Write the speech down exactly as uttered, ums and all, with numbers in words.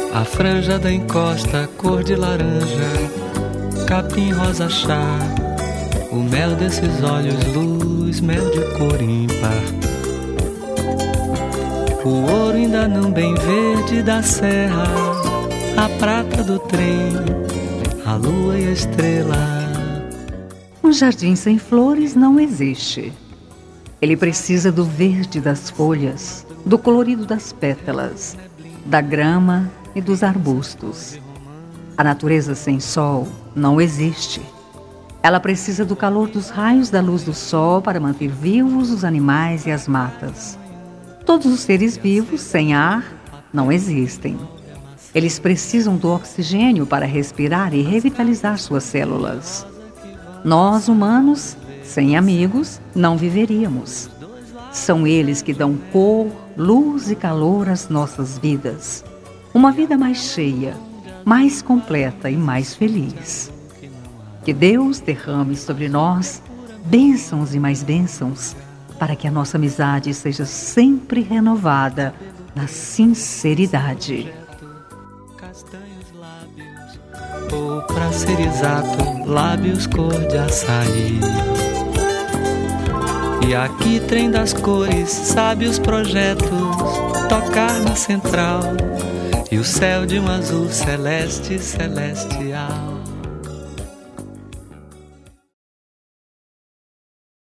A franja da encosta, cor de laranja, capim rosa chá. O mel desses olhos, luz, mel de cor ímpar. O ouro ainda não bem verde da serra, a prata do trem, a lua e a estrela. Um jardim sem flores não existe. Ele precisa do verde das folhas, do colorido das pétalas, da grama e dos arbustos. A natureza sem sol não existe. Ela precisa do calor dos raios da luz do sol para manter vivos os animais e as matas. Todos os seres vivos sem ar não existem. Eles precisam do oxigênio para respirar e revitalizar suas células. Nós, humanos, sem amigos, não viveríamos. São eles que dão cor, luz e calor às nossas vidas. Uma vida mais cheia, mais completa e mais feliz. Que Deus derrame sobre nós bênçãos e mais bênçãos, para que a nossa amizade seja sempre renovada na sinceridade. Castanhos lábios, ou pra ser exato, lábios cor de açaí. E aqui trem das cores, sabe os projetos, tocar na central, e o céu de um azul celeste celestial.